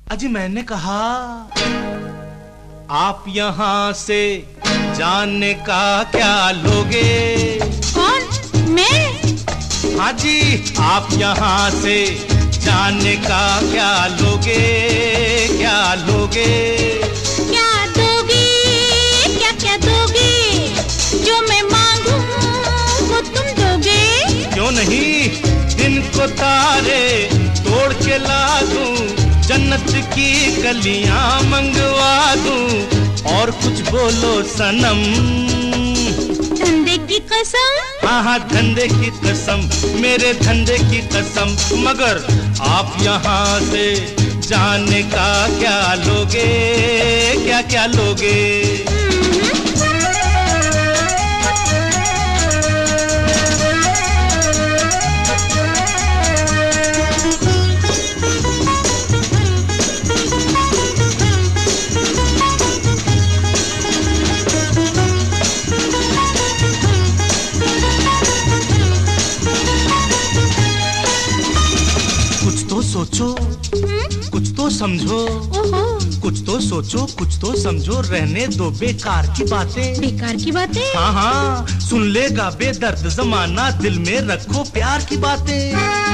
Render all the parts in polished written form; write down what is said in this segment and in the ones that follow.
अजी मैंने कहा आप यहाँ से जाने का क्या लोगे? कौन? मैं? हाँ जी, आप यहाँ से जाने का क्या लोगे? क्या लोगे? क्या दोगे? क्या क्या दोगे? जो मैं मांगूं वो तुम दोगे? क्यों नहीं, दिन को तारे तोड़ के ला दूं, जन्नत की गलियां मंगवा दूं, और कुछ बोलो सनम। धंधे की कसम? हाँ हाँ धंधे की कसम, मेरे धंधे की कसम। मगर आप यहाँ से जाने का क्या लोगे? क्या क्या लोगे? सोचो, कुछ तो समझो, कुछ तो सोचो, कुछ तो समझो, रहने दो बेकार की बातें। बेकार की बातें? हाँ हाँ, सुन लेगा बेदर्द जमाना, दिल में रखो प्यार की बातें।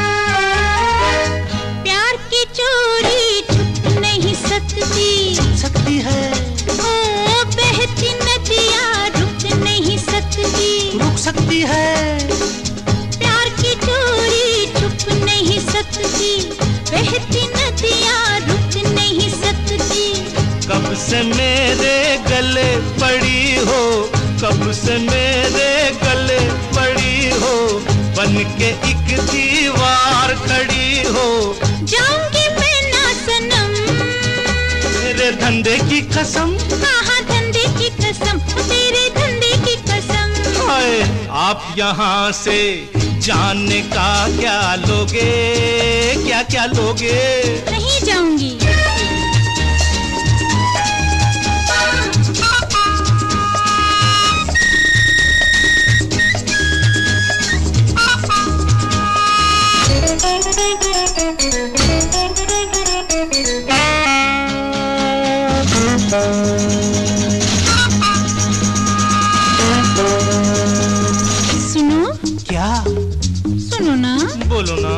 प्यार की चोरी छुप नहीं सकती। छुप सकती है। ओ बहती नदियाँ रुक नहीं सकती। रुक सकती है। प्यार की चोरी छुप नहीं सकती, बहती नदियाँ रुक नहीं सकती। कब से मेरे गले पड़ी हो, कब से मेरे गले पड़ी हो, बन के एक दीवार खड़ी हो। जाऊंगी मैं ना सनम, तेरे धंधे की कसम। हाँ हाँ धंधे की कसम, तेरे धंधे की कसम। हाय, आप यहाँ से जाने का क्या लोगे? क्या क्या लोगे? नहीं जाऊंगी। सुनो। क्या? सुनो ना। बोलो ना।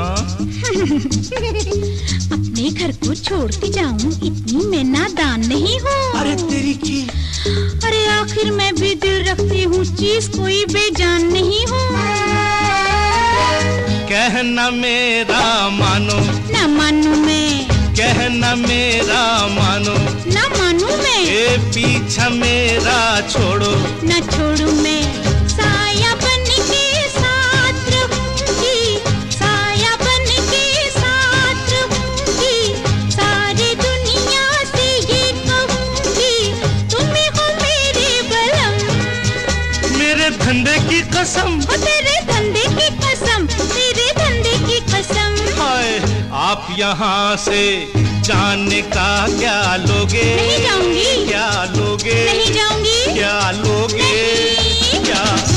अपने घर को छोड़ के जाऊं इतनी मैं नादान नहीं हूँ। अरे तेरी की। अरे आखिर मैं भी दिल रखती हूँ, चीज कोई बेजान नहीं हूँ। कहना मेरा मानो। ना मानू मैं। कहना मेरा मानो। ना मानू मैं। ये पीछा मेरा छोड़ो। ना छोड़ू मैं। साया बन के साथ रहूंगी, साया बन के साथ रहूंगी, सारी दुनिया से ये कहूंगी, तुम हो मेरे बलम। मेरे धंधे की कसम। तेरे धंधे की कसम, तेरे धंधे की कसम। हाय, आप यहाँ से जाने का क्या लोगे? नहीं जाऊंगी। क्या लोगे? नहीं जाऊंगी। क्या लोगे? नहीं। क्या